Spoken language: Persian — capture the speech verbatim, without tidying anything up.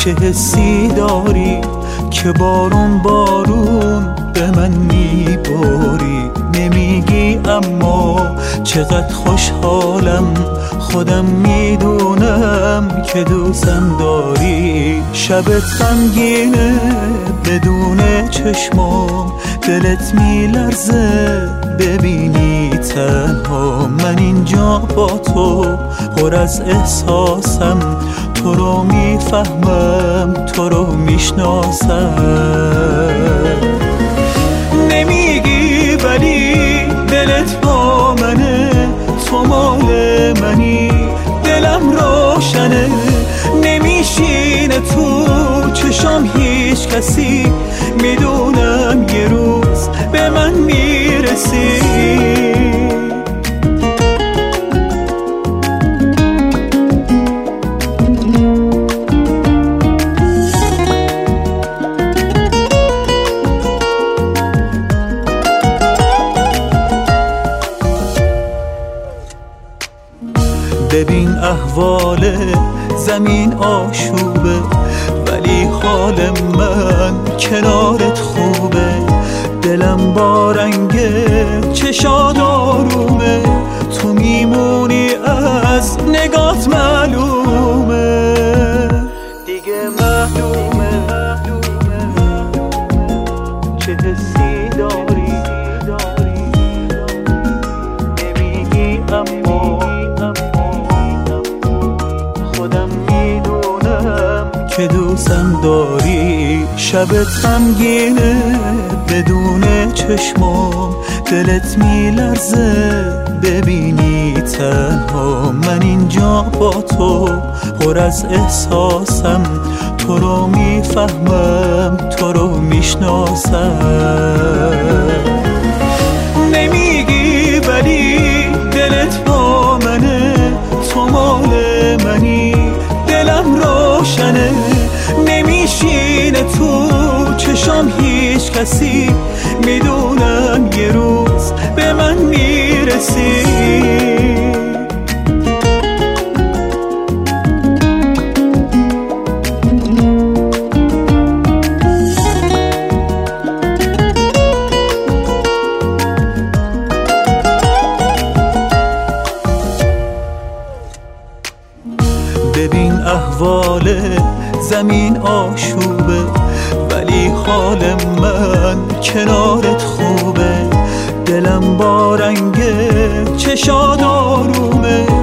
چه حسی داری که بارون بارون به من میباری. نمیگی اما چقدر خوشحالم، خودم میدونم که دوستم داری. شبت غمگینه بدون چشمام، دلت میلرزه ببینی تنها. من اینجا با تو پر از احساسم، تو رو میفهمم، تو رو میشناسم. نمیگی ولی دلت با منه، تو مال منی، دلم روشنه. نمیشینه تو چشام هیچ کسی، میدونم یه روز به من میرسی. ببین احوال زمین آشوبه، ولی حال من کنارت خوبه. دلم با رنگ چشات آرومه، تو میمونی از نگات معلومه. دیگه معلومه چه حسی داری، نمیگی اما خودم میدونم که دوستم داری. شبت غمگینه بدون چشمام، دلت میلرزه ببینی تنها. من اینجا با تو پر از احساسم، تو رو میفهمم، تو رو میشناسم. نمیگی ولی دلت با منه، تو مال منی، دلم روشنه. نمیشینه تو چشام هیچ کسی، میدونم یه روز به من میرسی. ببین احوال زمین آشوبه، ولی حال من کنارت خوبه. دلم با رنگ چشات آرومه،